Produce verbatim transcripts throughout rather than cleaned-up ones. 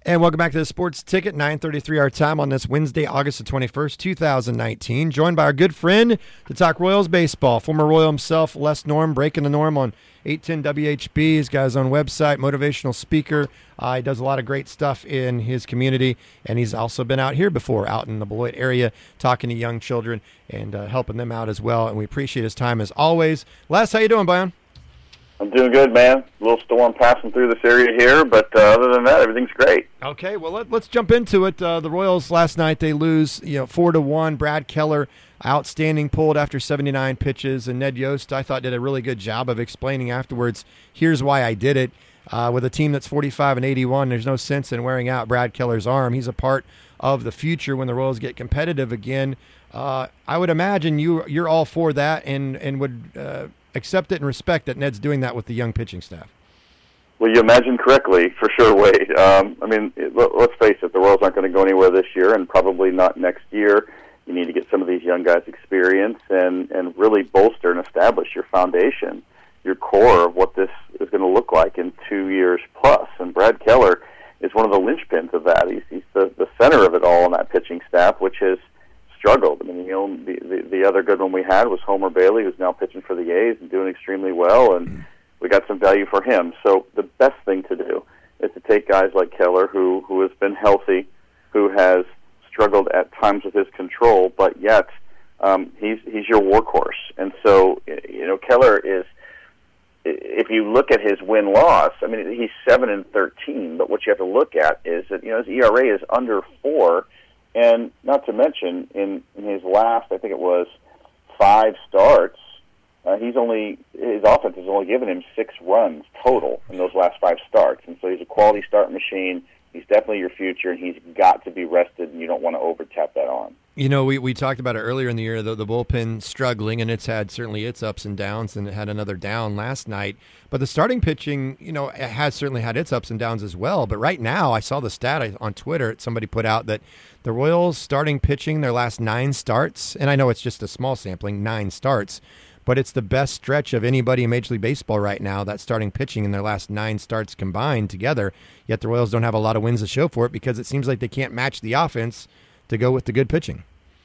And welcome back to the Sports Ticket, nine thirty-three our time on this Wednesday, August the twenty-first, two thousand nineteen. Joined by our good friend to talk Royals baseball, former Royal himself, Les Norm, breaking the norm on eight ten W H B. He's got his own website, motivational speaker. Uh, he does a lot of great stuff in his community, and he's also been out here before, out in the Beloit area, talking to young children and uh, helping them out as well. And we appreciate his time as always. Les, how you doing, Brian? I'm doing good, man. A little storm passing through this area here, but uh, other than that, everything's great. Okay, well, let, let's jump into it. Uh, the Royals last night, they lose, you know, four to one. Brad Keller, outstanding, pulled after seventy-nine pitches, and Ned Yost, I thought, did a really good job of explaining afterwards, here's why I did it. Uh, with a team that's forty-five and eighty-one, there's no sense in wearing out Brad Keller's arm. He's a part of the future when the Royals get competitive again. Uh, I would imagine you, you're all for that and, and would uh, – accept it and respect that Ned's doing that with the young pitching staff. Well, you imagine correctly, for sure, Wade. Um, I mean, it, let's face it, the Royals aren't going to go anywhere this year and probably not next year. You need to get some of these young guys experience and, and really bolster and establish your foundation, your core of what this is going to look like in two years plus. And Brad Keller is one of the linchpins of that. He's, he's the, the center of it all on that pitching staff, which has struggled. I mean, you know, the, the the other good one we had was Homer Bailey, who's now pitching for the A's and doing extremely well, and we got some value for him. So the best thing to do is to take guys like Keller, who who has been healthy, who has struggled at times with his control, but yet um, he's he's your workhorse. And so, you know, Keller is. If you look at his win-loss, I mean, he's seven and thirteen. But what you have to look at is that, you know, his E R A is under four. And not to mention, in, in his last, I think it was five starts, uh, he's only his offense has only given him six runs total in those last five starts. And so he's a quality start machine. He's definitely your future, and he's got to be rested, and you don't want to over-tap that on. You know, we, we talked about it earlier in the year, the, the bullpen struggling, and it's had certainly its ups and downs, and it had another down last night. But the starting pitching, you know, it has certainly had its ups and downs as well. But right now, I saw the stat on Twitter, somebody put out that the Royals starting pitching their last nine starts, and I know it's just a small sampling, nine starts, but it's the best stretch of anybody in Major League Baseball right now, that starting pitching in their last nine starts combined together, yet the Royals don't have a lot of wins to show for it because it seems like they can't match the offense to go with the good pitching.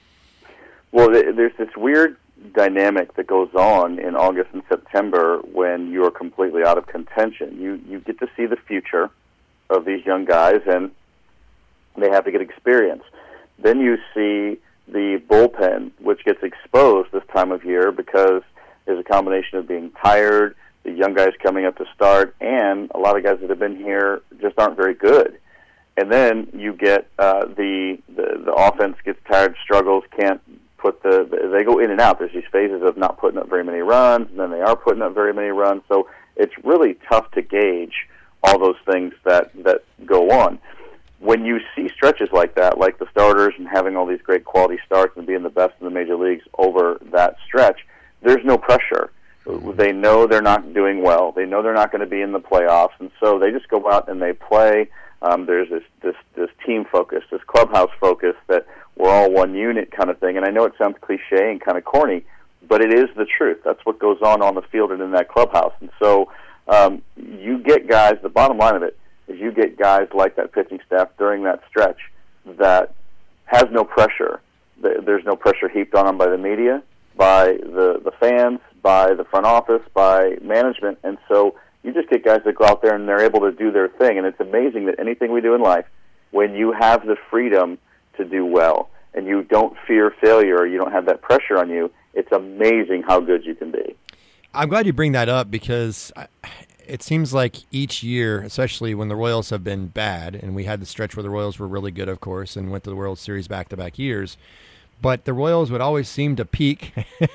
Well, there's this weird dynamic that goes on in August and September when you are completely out of contention. You you get to see the future of these young guys, and they have to get experience. Then you see the bullpen, which gets exposed this time of year because there's a combination of being tired, the young guys coming up to start, and a lot of guys that have been here just aren't very good. And then you get uh, the, the the offense gets tired, struggles, can't put the, they go in and out. There's these phases of not putting up very many runs, and then they are putting up very many runs. So it's really tough to gauge all those things that, that go on. When you see stretches like that, like the starters and having all these great quality starts and being the best in the major leagues over that stretch, there's no pressure. They know they're not doing well. They know they're not going to be in the playoffs, and so they just go out and they play. Um, there's this, this, this team focus, this clubhouse focus that we're all one unit kind of thing. And I know it sounds cliche and kind of corny, but it is the truth. That's what goes on on the field and in that clubhouse. And so um, you get guys, the bottom line of it is you get guys like that pitching staff during that stretch that has no pressure. There's no pressure heaped on them by the media, by the, the fans, by the front office, by management. And so you just get guys that go out there and they're able to do their thing. And it's amazing that anything we do in life, when you have the freedom to do well and you don't fear failure or you don't have that pressure on you, it's amazing how good you can be. I'm glad you bring that up because it seems like each year, especially when the Royals have been bad, and we had the stretch where the Royals were really good, of course, and went to the World Series back-to-back years, but the Royals would always seem to peak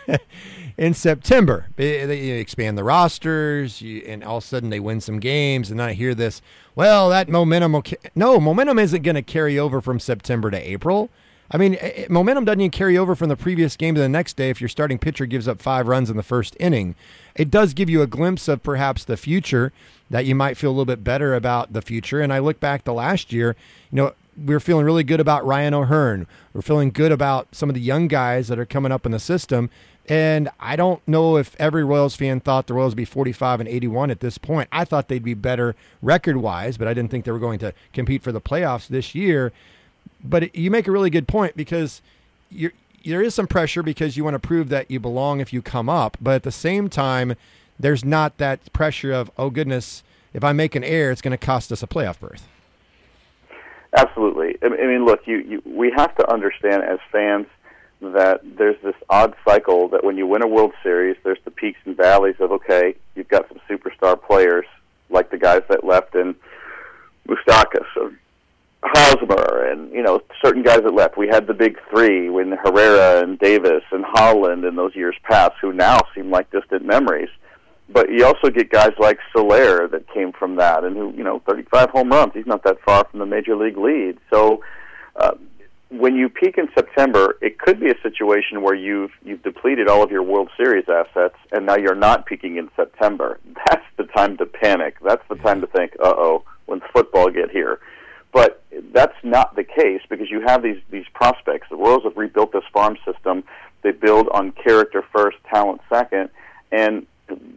in September. They, they expand the rosters, you, and all of a sudden they win some games, and then I hear this, well, that momentum will ca-. No, momentum isn't going to carry over from September to April. I mean, it, momentum doesn't even carry over from the previous game to the next day if your starting pitcher gives up five runs in the first inning. It does give you a glimpse of perhaps the future, that you might feel a little bit better about the future. And I look back to last year, you know, we're feeling really good about Ryan O'Hearn. We're feeling good about some of the young guys that are coming up in the system. And I don't know if every Royals fan thought the Royals would be forty-five and eighty-one at this point. I thought they'd be better record-wise, but I didn't think they were going to compete for the playoffs this year. But it, you make a really good point, because you're, there is some pressure because you want to prove that you belong if you come up. But at the same time, there's not that pressure of, oh, goodness, if I make an error, it's going to cost us a playoff berth. Absolutely. I mean, look, you, you we have to understand as fans that there's this odd cycle that when you win a World Series, there's the peaks and valleys of, okay, you've got some superstar players like the guys that left in Moustakas or Hosmer and, you know, certain guys that left. We had the big three when Herrera and Davis and Holland in those years past, who now seem like distant memories. But you also get guys like Soler that came from that and who, you know, thirty-five home runs. He's not that far from the major league lead. So, uh, when you peak in September, it could be a situation where you've you've depleted all of your World Series assets, and now you're not peaking in September. That's the time to panic. That's the time to think, uh-oh, when's football get here? But that's not the case, because you have these, these prospects. The Royals have rebuilt this farm system. They build on character first, talent second, and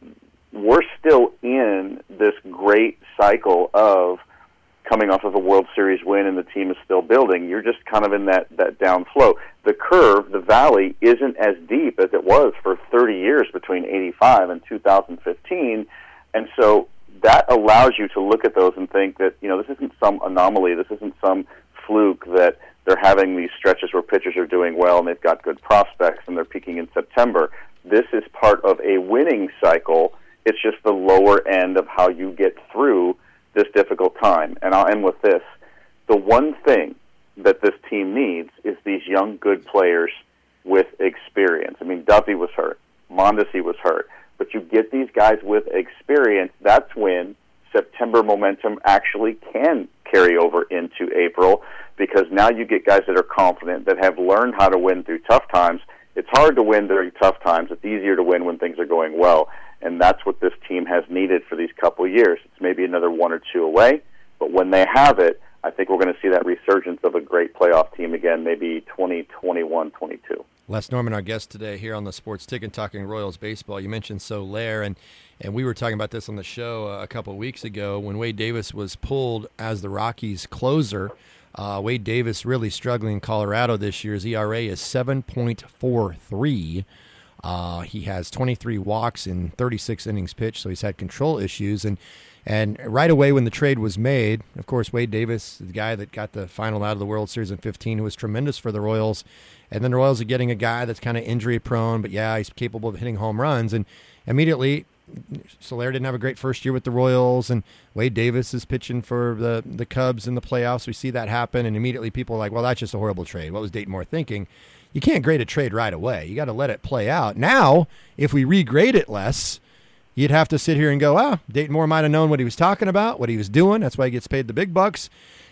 we're still in this great cycle of coming off of a World Series win and the team is still building. You're just kind of in that, that down flow. The curve, the valley, isn't as deep as it was for thirty years between eighty-five and two thousand fifteen. And so that allows you to look at those and think that, you know, this isn't some anomaly. This isn't some fluke that they're having these stretches where pitchers are doing well and they've got good prospects and they're peaking in September. This is part of a winning cycle. It's just the lower end of how you get through this difficult time. And I'll end with this. The one thing that this team needs is these young, good players with experience. I mean, Duffy was hurt. Mondesi was hurt. But you get these guys with experience, that's when September momentum actually can carry over into April, because now you get guys that are confident, that have learned how to win through tough times. It's hard to win during tough times. It's easier to win when things are going well. And that's what this team has needed for these couple of years. It's maybe another one or two away, but when they have it, I think we're going to see that resurgence of a great playoff team again, maybe twenty twenty-one twenty-two. Les Norman, our guest today here on the Sports Ticket, talking Royals baseball. You mentioned Soler, and, and we were talking about this on the show a couple of weeks ago when Wade Davis was pulled as the Rockies' closer. Uh, Wade Davis really struggling in Colorado this year. His E R A is seven point four three. Uh, he has twenty-three walks in thirty-six innings pitched, so he's had control issues. And and right away when the trade was made, of course, Wade Davis, the guy that got the final out of the World Series in fifteen, who was tremendous for the Royals. And then the Royals are getting a guy that's kind of injury-prone, but yeah, he's capable of hitting home runs. And immediately, Soler didn't have a great first year with the Royals, and Wade Davis is pitching for the, the Cubs in the playoffs. We see that happen, and immediately people are like, well, that's just a horrible trade. What was Dayton Moore thinking? You can't grade a trade right away. You got to let it play out. Now, if we regrade it less, you'd have to sit here and go, ah, Dayton Moore might have known what he was talking about, what he was doing. That's why he gets paid the big bucks.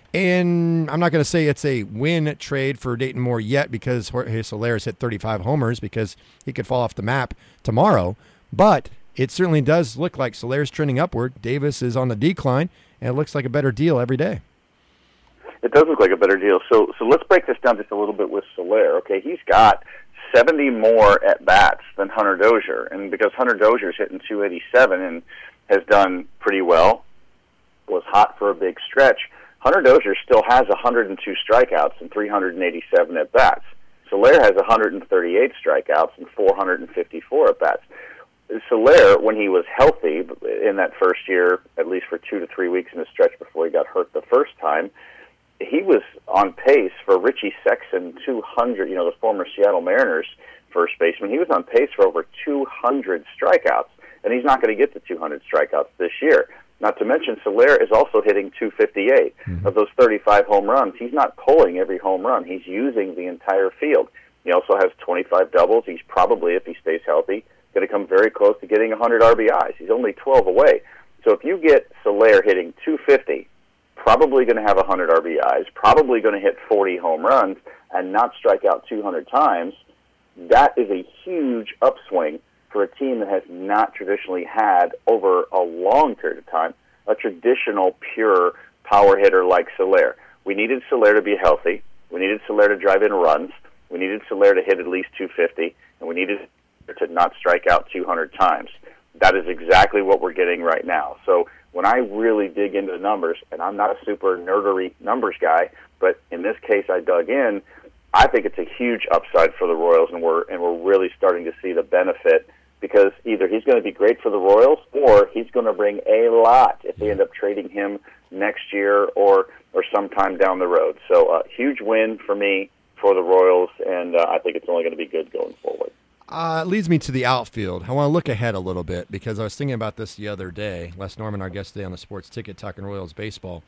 And I'm not going to say it's a win trade for Dayton Moore yet, because Jorge Soler has hit thirty-five homers, because he could fall off the map tomorrow. But it certainly does look like Soler's trending upward. Davis is on the decline, and it looks like a better deal every day. It does look like a better deal. So so let's break this down just a little bit with Soler. Okay, he's got seventy more at-bats than Hunter Dozier. And because Hunter Dozier's hitting two eighty-seven and has done pretty well, was hot for a big stretch, Hunter Dozier still has one hundred two strikeouts and three hundred eighty-seven at-bats. Soler has one hundred thirty-eight strikeouts and four hundred fifty-four at-bats. Soler, when he was healthy in that first year, at least for two to three weeks in the stretch before he got hurt the first time, he was on pace for Richie Sexson two hundred, you know, the former Seattle Mariners first baseman. He was on pace for over two hundred strikeouts, and he's not going to get to two hundred strikeouts this year. Not to mention, Soler is also hitting two fifty-eight. Mm-hmm. Of those thirty-five home runs, he's not pulling every home run. He's using the entire field. He also has twenty-five doubles. He's probably, if he stays healthy, going to come very close to getting one hundred R B Is. He's only twelve away. So if you get Soler hitting two fifty, probably going to have one hundred R B Is, probably going to hit forty home runs, and not strike out two hundred times, that is a huge upswing for a team that has not traditionally had, over a long period of time, a traditional pure power hitter like Soler. we needed Soler to be healthy. We needed Soler to drive in runs. We needed Soler to hit at least two fifty, and we needed to not strike out two hundred times. That is exactly what we're getting right now. So when I really dig into the numbers, and I'm not a super nerdery numbers guy, but in this case I dug in, I think it's a huge upside for the Royals, and we're and we're really starting to see the benefit, because either he's going to be great for the Royals or he's going to bring a lot if they end up trading him next year or or sometime down the road. So a uh, huge win for me for the Royals, and uh, I think it's only going to be good going forward. Uh, it leads me to the outfield. I want to look ahead a little bit, because I was thinking about this the other day. Les Norman, our guest today on the Sports Ticket, talking Royals baseball.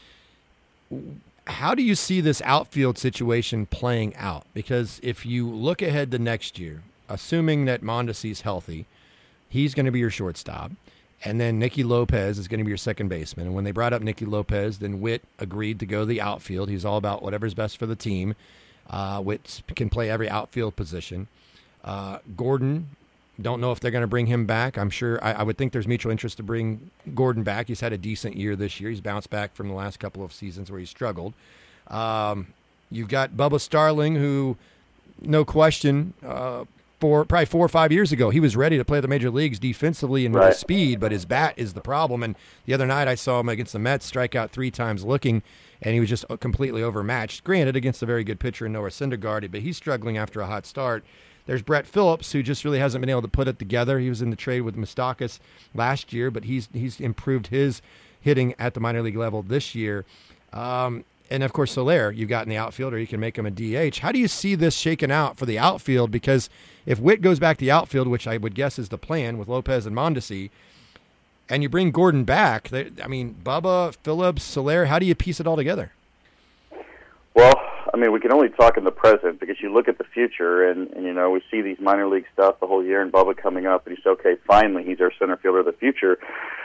How do you see this outfield situation playing out? Because if you look ahead to next year, assuming that Mondesi's healthy, he's going to be your shortstop. And then Nicky Lopez is going to be your second baseman. And when they brought up Nicky Lopez, then Witt agreed to go to the outfield. He's all about whatever's best for the team. Uh, Witt can play every outfield position. Uh, Gordon, don't know if they're going to bring him back. I'm sure, I, I would think there's mutual interest to bring Gordon back. He's had a decent year this year. He's bounced back from the last couple of seasons where he struggled. Um, you've got Bubba Starling, who, no question, uh, for probably four or five years ago, he was ready to play the major leagues defensively and with right. his speed, but his bat is the problem. And the other night I saw him against the Mets strike out three times looking, and he was just completely overmatched. Granted, against a very good pitcher in Noah Syndergaard, but he's struggling after a hot start. There's Brett Phillips, who just really hasn't been able to put it together. He was in the trade with Moustakas last year, but he's he's improved his hitting at the minor league level this year. Um, and, of course, Soler, you've got in the outfield, or you can make him a D H. How do you see this shaken out for the outfield? Because if Witt goes back to the outfield, which I would guess is the plan with Lopez and Mondesi, and you bring Gordon back, they, I mean, Bubba, Phillips, Soler, how do you piece it all together? Well, I mean, we can only talk in the present, because you look at the future, and, and you know, we see these minor league stuff the whole year, and Bubba coming up, and he's okay, finally, he's our center fielder of the future.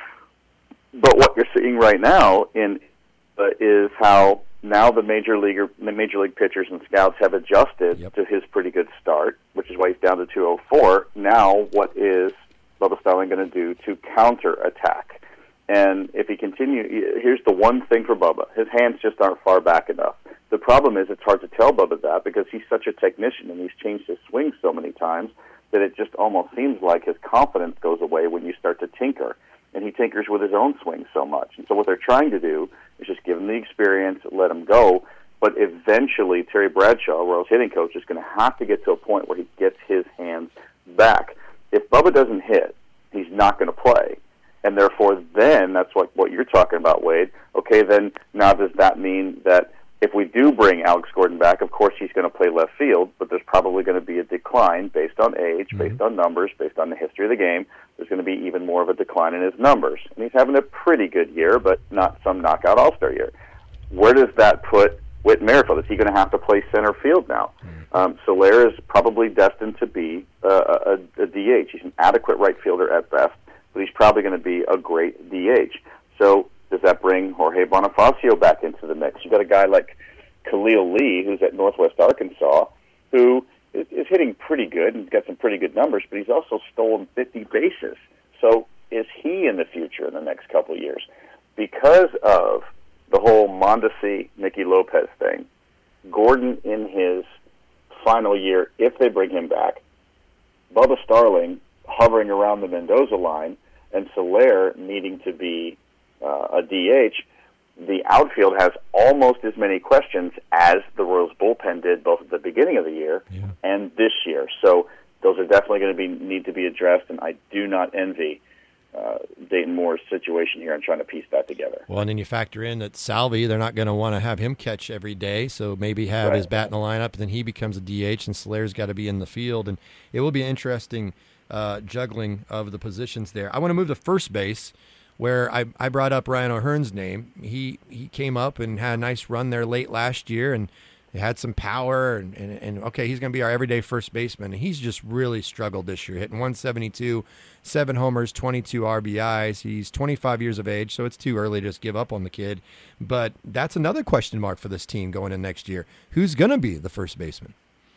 But what you're seeing right now in uh, is how now the major leaguer, the major league pitchers and scouts have adjusted yep. to his pretty good start, which is why he's down to two oh four. Now, what is Bubba Starling going to do to counterattack? And if he continue, here's the one thing for Bubba: his hands just aren't far back enough. The problem is it's hard to tell Bubba that, because he's such a technician and he's changed his swing so many times that it just almost seems like his confidence goes away when you start to tinker. And he tinkers with his own swing so much. And so what they're trying to do is just give him the experience, let him go. But eventually, Terry Bradshaw, Royals hitting coach, is going to have to get to a point where he gets his hands back. If Bubba doesn't hit, he's not going to play. And therefore, then, that's what, what you're talking about, Wade. Okay, then now does that mean that if we do bring Alex Gordon back, of course he's going to play left field, but there's probably going to be a decline based on age, mm-hmm. based on numbers, based on the history of the game. There's going to be even more of a decline in his numbers. And he's having a pretty good year, but not some knockout all-star year. Where does that put Whit Merrifield? Is he going to have to play center field now? Mm-hmm. Um, Soler is probably destined to be uh, a, a D H. He's an adequate right fielder at best, but he's probably going to be a great D H. So does that bring Jorge Bonifacio back into the mix? You've got a guy like Khalil Lee, who's at Northwest Arkansas, who is, is hitting pretty good and got some pretty good numbers, but he's also stolen fifty bases. So is he in the future in the next couple of years? Because of the whole Mondesi, Nicky Lopez thing, Gordon in his final year, if they bring him back, Bubba Starling hovering around the Mendoza line, and Soler needing to be Uh, a D H, the outfield has almost as many questions as the Royals bullpen did both at the beginning of the year yeah. and this year. So those are definitely going to be need to be addressed, and I do not envy uh, Dayton Moore's situation here and trying to piece that together. Well, and then you factor in that Salvi, they're not going to want to have him catch every day, so maybe have right. his bat in the lineup, and then he becomes a D H, and Soler's got to be in the field, and it will be interesting uh, juggling of the positions there. I want to move to first base, where I, I brought up Ryan O'Hearn's name. He he came up and had a nice run there late last year, and he had some power, and, and, and okay, he's going to be our everyday first baseman. And he's just really struggled this year, hitting one seventy-two, seven homers, twenty-two R B Is. He's twenty-five years of age, so it's too early to just give up on the kid. But that's another question mark for this team going in next year. Who's going to be the first baseman?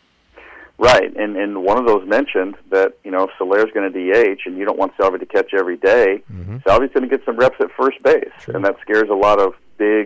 Right, and and one of those mentioned that, you know, Soler's going to D H, and you don't want Salvi to catch every day. Mm-hmm. Salvi's going to get some reps at first base, True. And that scares a lot of big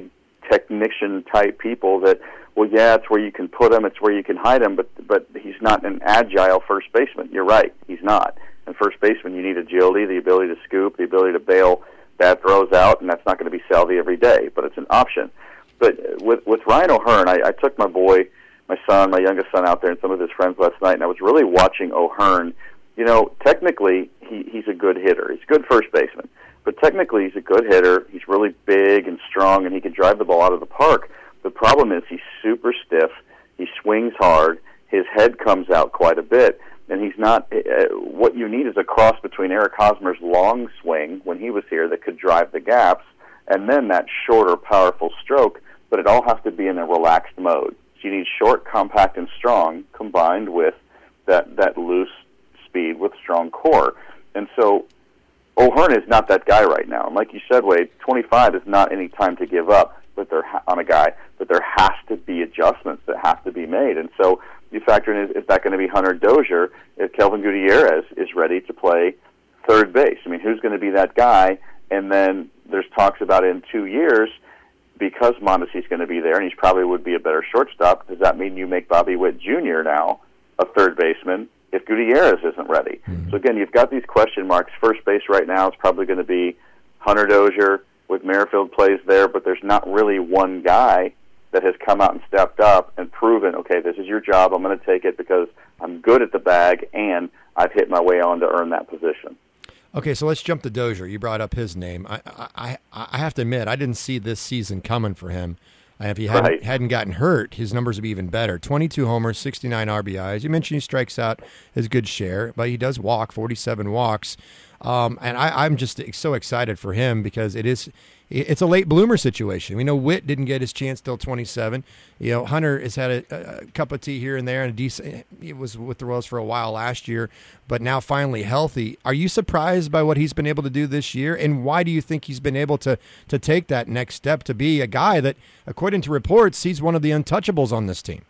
technician-type people that, well, yeah, it's where you can put him, it's where you can hide him, but but he's not an agile first baseman. You're right, he's not. And first baseman, you need agility, the ability to scoop, the ability to bail bad throws out, and that's not going to be Salvi every day, but it's an option. But with with Ryan O'Hearn, I, I took my boy, my son, my youngest son out there and some of his friends last night, and I was really watching O'Hearn. You know, technically, he, he's a good hitter. He's a good first baseman. But technically, he's a good hitter. He's really big and strong, and he can drive the ball out of the park. The problem is he's super stiff. He swings hard. His head comes out quite a bit. And he's not uh, – what you need is a cross between Eric Hosmer's long swing when he was here that could drive the gaps, and then that shorter, powerful stroke, but it all has to be in a relaxed mode. So you need short, compact, and strong combined with that, that loose speed with strong core. And so O'Hearn is not that guy right now. And like you said, Wade, twenty-five is not any time to give up but there ha- on a guy, but there has to be adjustments that have to be made. And so you factor in, is, is that going to be Hunter Dozier if Kelvin Gutierrez is ready to play third base? I mean, who's going to be that guy? And then there's talks about in two years, because Mondesi's going to be there, and he probably would be a better shortstop, does that mean you make Bobby Witt Junior now a third baseman if Gutierrez isn't ready? Mm-hmm. So again, you've got these question marks. First base right now is probably going to be Hunter Dozier with Merrifield plays there, but there's not really one guy that has come out and stepped up and proven, okay, this is your job, I'm going to take it because I'm good at the bag and I've hit my way on to earn that position. Okay, so let's jump to Dozier. You brought up his name. I I, I have to admit, I didn't see this season coming for him. If he hadn't, right. hadn't gotten hurt, his numbers would be even better. twenty-two homers, sixty-nine R B Is. You mentioned he strikes out his good share, but he does walk, forty-seven walks. Um, and I, I'm just so excited for him because it is it's a late bloomer situation. We know Witt didn't get his chance till twenty-seven. You know, Hunter has had a, a cup of tea here and there, and a decent. He was with the Royals for a while last year, but now finally healthy. Are you surprised by what he's been able to do this year, and why do you think he's been able to to take that next step to be a guy that, according to reports, he's one of the untouchables on this team?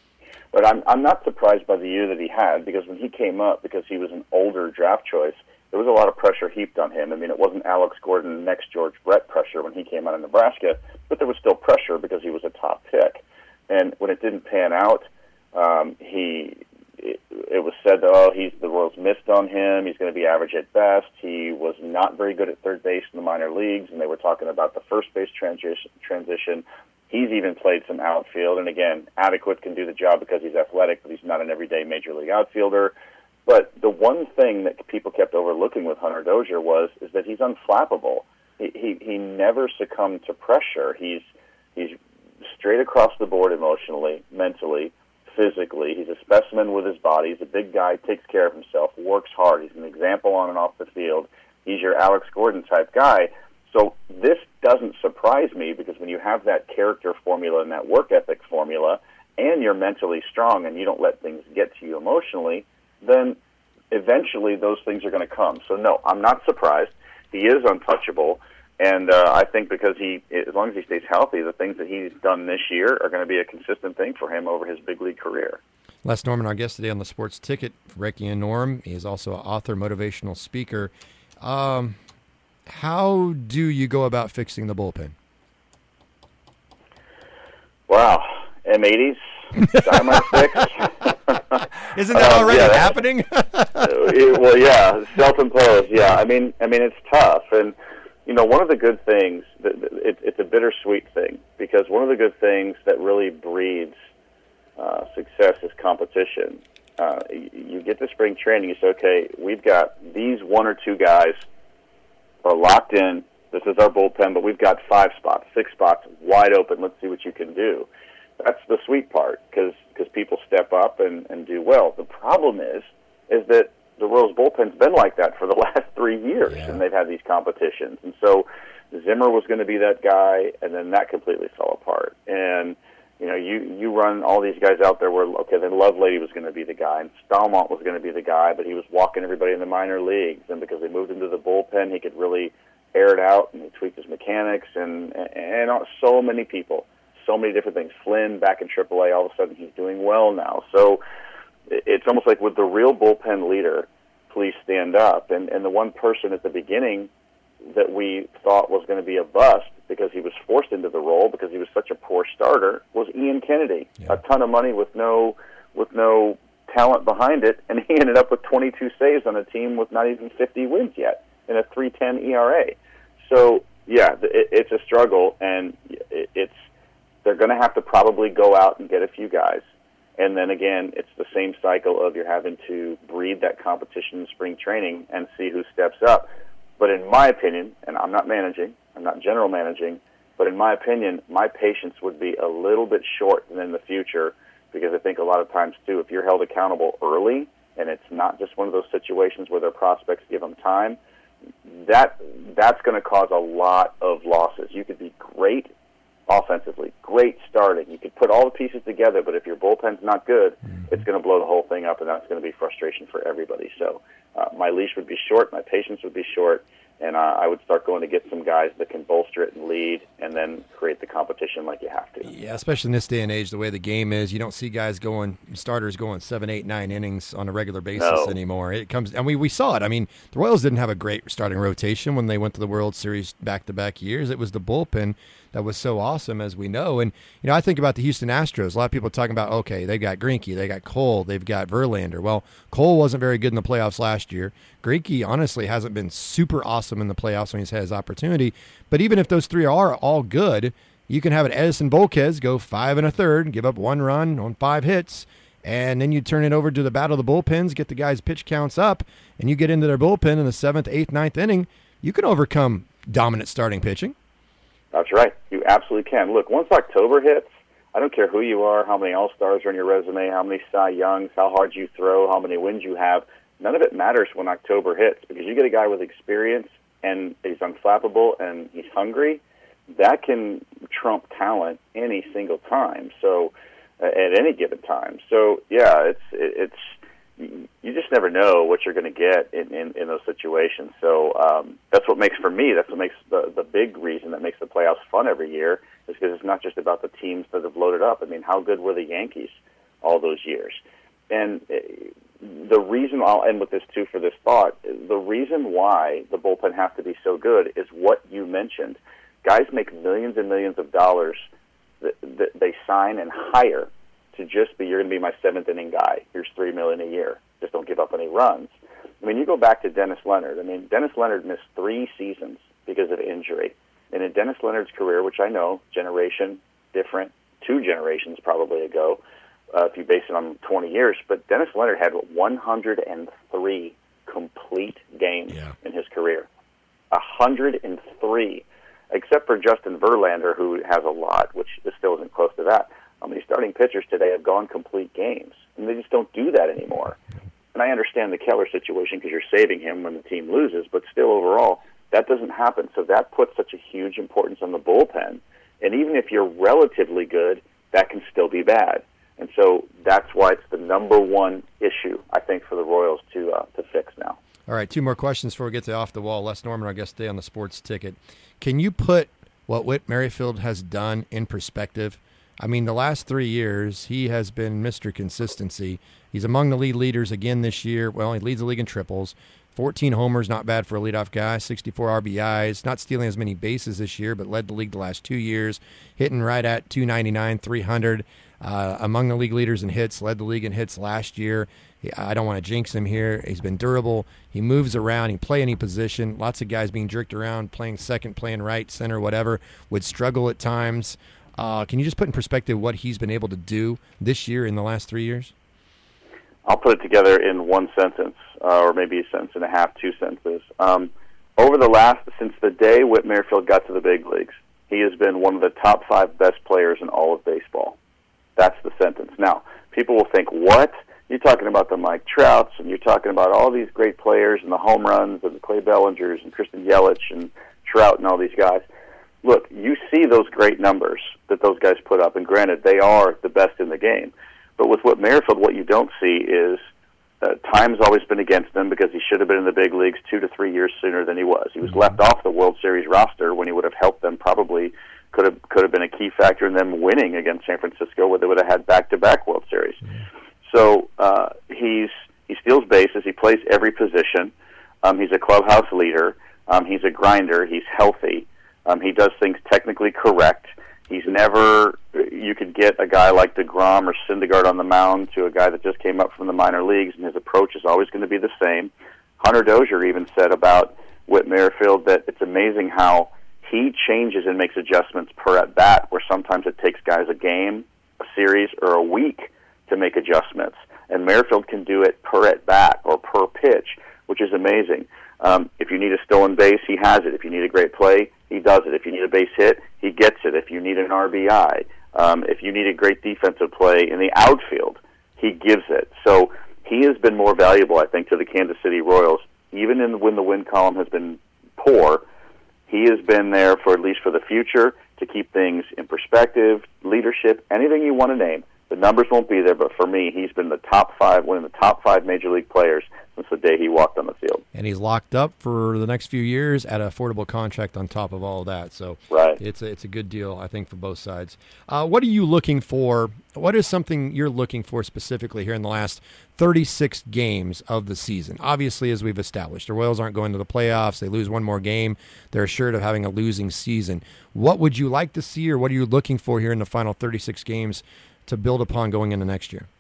But I'm I'm not surprised by the year that he had, because when he came up, because he was an older draft choice, there was a lot of pressure heaped on him. I mean, it wasn't Alex Gordon next George Brett pressure when he came out of Nebraska, but there was still pressure because he was a top pick. And when it didn't pan out, um, he it, it was said that, oh, he's the Royals missed on him. He's going to be average at best. He was not very good at third base in the minor leagues, and they were talking about the first base transition. transition. He's even played some outfield, and again, adequate, can do the job because he's athletic, but he's not an everyday major league outfielder. But the one thing that people kept overlooking with Hunter Dozier was is that he's unflappable. He he, he never succumbed to pressure. He's he's straight across the board emotionally, mentally, physically. He's a specimen with his body. He's a big guy, takes care of himself, works hard. He's an example on and off the field. He's your Alex Gordon type guy. So this doesn't surprise me, because when you have that character formula and that work ethic formula, and you're mentally strong and you don't let things get to you emotionally, then eventually those things are going to come. So, no, I'm not surprised. He is untouchable, and uh, I think because he, as long as he stays healthy, the things that he's done this year are going to be a consistent thing for him over his big league career. Les Norman, our guest today on the Sports Ticket, Recchi and Norm. He is also an author, motivational speaker. Um, how do you go about fixing the bullpen? Wow, M eighties, Dynamite six. Isn't that um, already yeah, happening? Well, yeah, self-imposed. Yeah, I mean, I mean, it's tough, and you know, one of the good things, that it, it's a bittersweet thing, because one of the good things that really breeds uh, success is competition. Uh, you get to spring training, you say, okay, we've got these one or two guys are locked in. This is our bullpen, but we've got five spots, six spots wide open. Let's see what you can do. That's the sweet part, because people step up and, and do well. The problem is is that the Royals bullpen's been like that for the last three years, yeah. and they've had these competitions. And so Zimmer was going to be that guy, and then that completely fell apart. And, you know, you, you run all these guys out there where, okay, then Lovelady was going to be the guy, and Stalmont was going to be the guy, but he was walking everybody in the minor leagues. And because they moved into the bullpen, he could really air it out, and he tweaked his mechanics, and, and, and so many people. So many different things. Flynn back in triple A, all of a sudden he's doing well now. So it's almost like, with the real bullpen leader, please stand up. And, and the one person at the beginning that we thought was going to be a bust because he was forced into the role because he was such a poor starter, was Ian Kennedy. Yeah. A ton of money with no with no talent behind it, and he ended up with twenty-two saves on a team with not even fifty wins yet in a three ten E R A. So, yeah, it, it's a struggle, and it, it's they're going to have to probably go out and get a few guys. And then again, it's the same cycle of you're having to breed that competition in spring training and see who steps up. But in my opinion, and I'm not managing, I'm not general managing, but in my opinion, my patience would be a little bit short in the future, because I think a lot of times, too, if you're held accountable early and it's not just one of those situations where their prospects give them time, that that's going to cause a lot of losses. You could be great offensively, great starting. You could put all the pieces together, but if your bullpen's not good, mm-hmm. it's going to blow the whole thing up, and that's going to be frustration for everybody. So uh, my leash would be short, my patience would be short, and uh, I would start going to get some guys that can bolster it and lead, and then create the competition like you have to. Yeah, especially in this day and age, the way the game is, you don't see guys going, starters going seven, eight, nine innings on a regular basis no. anymore. It comes, and we, we saw it. I mean, the Royals didn't have a great starting rotation when they went to the World Series back-to-back years. It was the bullpen that was so awesome, as we know. And, you know, I think about the Houston Astros. A lot of people are talking about, okay, they've got Greinke, they got Cole, they've got Verlander. Well, Cole wasn't very good in the playoffs last year. Greinke, honestly, hasn't been super awesome in the playoffs when he's had his opportunity. But even if those three are all good, you can have an Edison Volquez go five and a third, give up one run on five hits, and then you turn it over to the battle of the bullpens, get the guys' pitch counts up, and you get into their bullpen in the seventh, eighth, ninth inning. You can overcome dominant starting pitching. That's right. You absolutely can. Look, once October hits, I don't care who you are, how many All-Stars are on your resume, how many Cy Youngs, how hard you throw, how many wins you have. None of it matters when October hits, because you get a guy with experience and he's unflappable and he's hungry. That can trump talent any single time. So, uh, at any given time. So, yeah, it's it's you just never know what you're going to get in, in, in those situations. So um, that's what makes, for me, that's what makes the, the big reason that makes the playoffs fun every year, is because it's not just about the teams that have loaded up. I mean, how good were the Yankees all those years? And the reason, I'll end with this too for this thought, the reason why the bullpen has to be so good is what you mentioned. Guys make millions and millions of dollars that, that they sign and hire to just be, you're going to be my seventh inning guy. Here's three million dollars a year. Just don't give up any runs. I mean, you go back to Dennis Leonard. I mean, Dennis Leonard missed three seasons because of injury. And in Dennis Leonard's career, which I know, generation different, two generations probably ago, uh, if you base it on twenty years, but Dennis Leonard had one hundred three complete games yeah. in his career. one hundred three, except for Justin Verlander, who has a lot, which still isn't close to that. How many starting pitchers today have gone complete games? And they just don't do that anymore. And I understand the Keller situation because you're saving him when the team loses, but still overall, that doesn't happen. So that puts such a huge importance on the bullpen. And even if you're relatively good, that can still be bad. And so that's why it's the number one issue, I think, for the Royals to uh, to fix now. All right, two more questions before we get to Off the Wall. Les Norman, our guest today on the Sports Ticket. Can you put what Whit Merrifield has done in perspective? I mean, the last three years, he has been Mister Consistency. He's among the league leaders again this year. Well, he leads the league in triples. fourteen homers, not bad for a leadoff guy. sixty-four R B Is. Not stealing as many bases this year, but led the league the last two years. Hitting right at two ninety-nine, three hundred. Uh, among the league leaders in hits. Led the league in hits last year. I don't want to jinx him here. He's been durable. He moves around. He can play any position. Lots of guys being jerked around, playing second, playing right, center, whatever, would struggle at times. Uh, can you just put in perspective what he's been able to do this year in the last three years? I'll put it together in one sentence, uh, or maybe a sentence and a half, two sentences. Um, over the last, since the day Whit Merrifield got to the big leagues, he has been one of the top five best players in all of baseball. That's the sentence. Now, people will think, what? You're talking about the Mike Trouts, and you're talking about all these great players and the home runs and the Clay Bellingers and Christian Yelich and Trout and all these guys. Look, you see those great numbers that those guys put up, and granted, they are the best in the game. But with Whit Merrifield, what you don't see is uh, time's always been against him because he should have been in the big leagues two to three years sooner than he was. He was left off the World Series roster when he would have helped them, probably could have could have been a key factor in them winning against San Francisco, where they would have had back-to-back World Series. So uh, he's he steals bases. He plays every position. Um, he's a clubhouse leader. Um, he's a grinder. He's healthy. Um, he does things technically correct. He's never, you could get a guy like DeGrom or Syndergaard on the mound to a guy that just came up from the minor leagues, and his approach is always going to be the same. Hunter Dozier even said about Whit Merrifield that it's amazing how he changes and makes adjustments per at-bat, where sometimes it takes guys a game, a series, or a week to make adjustments. And Merrifield can do it per at-bat or per pitch, which is amazing. Um, if you need a stolen base, he has it. If you need a great play, he does it. If you need a base hit, he gets it. If you need an R B I, um, if you need a great defensive play in the outfield, he gives it. So he has been more valuable, I think, to the Kansas City Royals, even in when the win column has been poor. He has been there for at least for the future to keep things in perspective, leadership, anything you want to name. The numbers won't be there, but for me, he's been the top five, one of the top five major league players since the day he walked on the field. And he's locked up for the next few years at an affordable contract on top of all of that. So right. it's a, it's a good deal, I think, for both sides. Uh, what are you looking for? What is something you're looking for specifically here in the last thirty-six games of the season? Obviously, as we've established, the Royals aren't going to the playoffs. They lose one more game. They're assured of having a losing season. What would you like to see, or what are you looking for here in the final thirty-six games to build upon going into next year?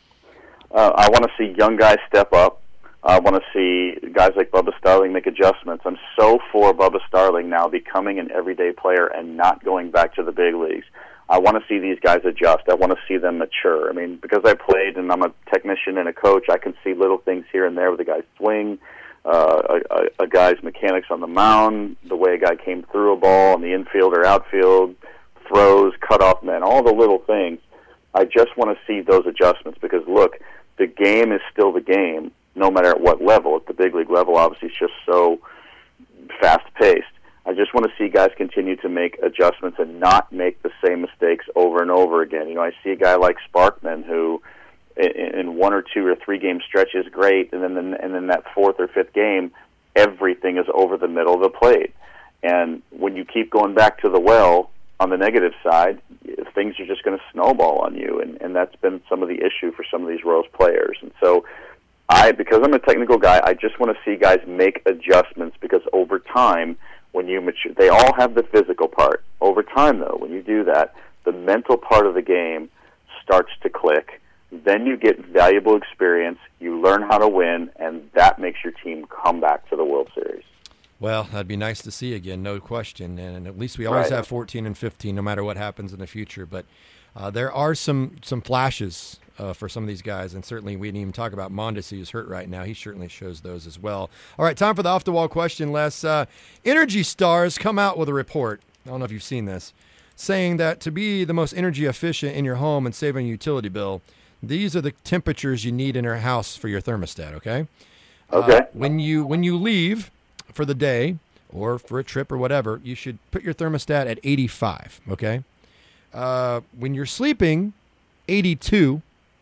Uh, I want to see young guys step up. I want to see guys like Bubba Starling make adjustments. I'm so for Bubba Starling now becoming an everyday player and not going back to the big leagues. I want to see these guys adjust. I want to see them mature. I mean, because I played and I'm a technician and a coach, I can see little things here and there with a guy's swing, uh, a, a, a guy's mechanics on the mound, the way a guy came through a ball in the infield or outfield, throws, cutoff men, all the little things. I just want to see those adjustments because, look, the game is still the game, no matter at what level. At the big league level, obviously, it's just so fast-paced. I just want to see guys continue to make adjustments and not make the same mistakes over and over again. You know, I see a guy like Sparkman who, in one or two or three game stretch, is great, and then and then that fourth or fifth game, everything is over the middle of the plate. And when you keep going back to the well, on the negative side, things are just going to snowball on you, and, and that's been some of the issue for some of these Royals players. And so I, because I'm a technical guy, I just want to see guys make adjustments because over time, when you mature, they all have the physical part. Over time, though, when you do that, the mental part of the game starts to click. Then you get valuable experience, you learn how to win, and that makes your team come back to the World Series. Well, that'd be nice to see again, no question. And at least we always right. have fourteen and fifteen, no matter what happens in the future. But uh, there are some some flashes uh, for some of these guys, and certainly we didn't even talk about Mondesi, who's hurt right now. He certainly shows those as well. All right, time for the off-the-wall question, Les. Uh, Energy Stars come out with a report, I don't know if you've seen this, saying that to be the most energy efficient in your home and save on your utility bill, these are the temperatures you need in your house for your thermostat, okay? Okay. Uh, when you when you leave for the day or for a trip or whatever, you should put your thermostat at eighty-five, okay? Uh, when you're sleeping, eighty-two.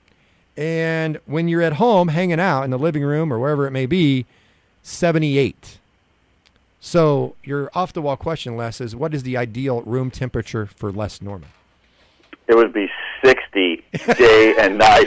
And when you're at home hanging out in the living room or wherever it may be, seventy-eight. So your off-the-wall question, Les, is what is the ideal room temperature for Les Norman? It would be sixty day and night.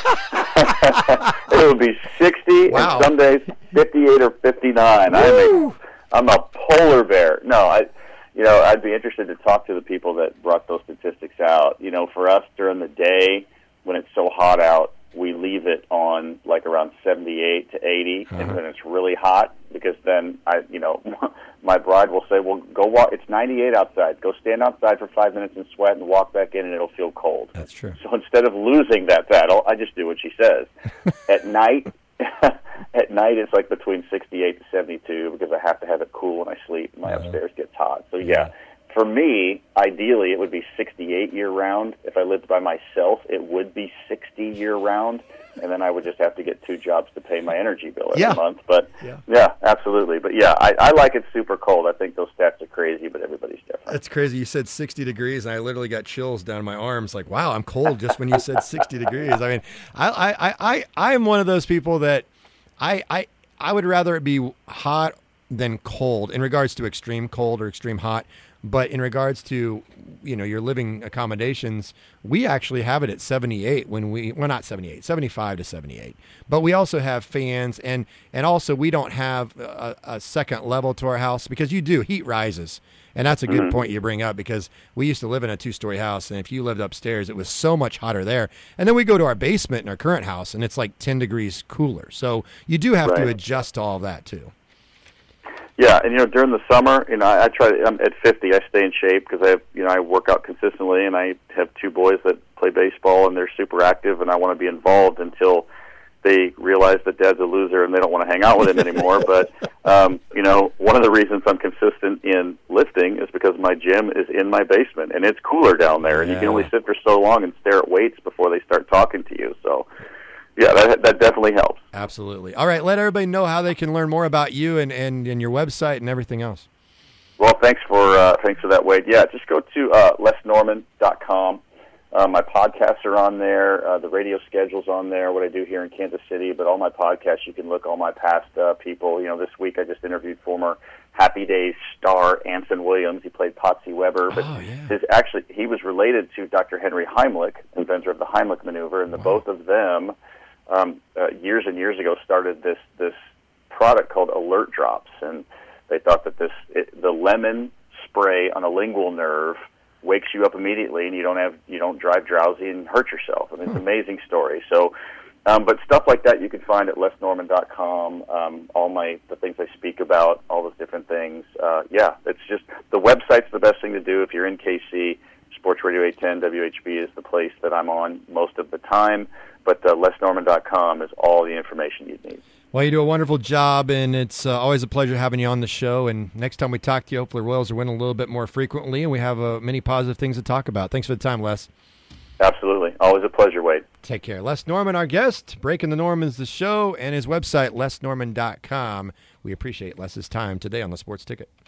It would be sixty, wow. And some days fifty-eight or fifty-nine. I'm a, I'm a polar bear. No, I, you know, I'd be interested to talk to the people that brought those statistics out. You know, for us during the day when it's so hot out, we leave it on like around seventy-eight to eighty, uh-huh. And when it's really hot, because then I, you know, my bride will say, "Well, go walk. It's ninety-eight outside. Go stand outside for five minutes and sweat, and walk back in, and it'll feel cold." That's true. So instead of losing that battle, I just do what she says. At night, at night it's like between sixty-eight to seventy-two because I have to have it cool when I sleep. My uh-huh. upstairs gets hot. So yeah. yeah. For me, ideally, it would be sixty-eight year-round. If I lived by myself, it would be sixty year-round, and then I would just have to get two jobs to pay my energy bill every yeah. month. But, yeah. yeah, absolutely. But, yeah, I, I like it super cold. I think those stats are crazy, but everybody's different. That's crazy. You said sixty degrees, and I literally got chills down my arms. Like, wow, I'm cold just when you said sixty degrees. I mean, I, I, I, I am one of those people that I, I, I would rather it be hot than cold in regards to extreme cold or extreme hot. But in regards to, you know, your living accommodations, we actually have it at seventy-eight when we, well, not seventy-eight, seventy-five to seventy-eight. But we also have fans, and, and also we don't have a, a second level to our house, because you do, heat rises. And that's a good mm-hmm. point you bring up, because we used to live in a two-story house, and if you lived upstairs, it was so much hotter there. And then we go to our basement in our current house, and it's like ten degrees cooler. So you do have right. to adjust to all of that too. Yeah, and you know, during the summer, you know, I, I try. I'm at fifty. I stay in shape because I have, you know, I work out consistently, and I have two boys that play baseball, and they're super active, and I want to be involved until they realize that Dad's a loser and they don't want to hang out with him anymore. But um, you know, one of the reasons I'm consistent in lifting is because my gym is in my basement, and it's cooler down there, and yeah. you can only sit for so long and stare at weights before they start talking to you. So. Yeah, that, that definitely helps. Absolutely. All right, let everybody know how they can learn more about you and, and, and your website and everything else. Well, thanks for uh, thanks for that, Wade. Yeah, just go to uh, les norman dot com. Uh, my podcasts are on there. Uh, the radio schedule's on there, what I do here in Kansas City. But all my podcasts, you can look, all my past uh, people. You know, this week I just interviewed former Happy Days star Anson Williams. He played Patsy Weber. But oh, yeah. his, actually, he was related to Doctor Henry Heimlich, inventor of the Heimlich maneuver, and the wow. both of them... Um, uh, years and years ago, started this this product called Alert Drops, and they thought that this it, the lemon spray on a lingual nerve wakes you up immediately, and you don't have you don't drive drowsy and hurt yourself. I mean, it's an amazing story. So, um, but stuff like that you can find at les norman dot com. Um, all my the things I speak about, all those different things. Uh, yeah, it's just the website's the best thing to do if you're in K C. Sports Radio eight ten W H B is the place that I'm on most of the time. But uh, les norman dot com is all the information you need. Well, you do a wonderful job, and it's uh, always a pleasure having you on the show. And next time we talk to you, hopefully Royals are winning a little bit more frequently, and we have uh, many positive things to talk about. Thanks for the time, Les. Absolutely. Always a pleasure, Wade. Take care. Les Norman, our guest. Breaking the Norm is the show, and his website, les norman dot com. We appreciate Les's time today on the Sports Ticket.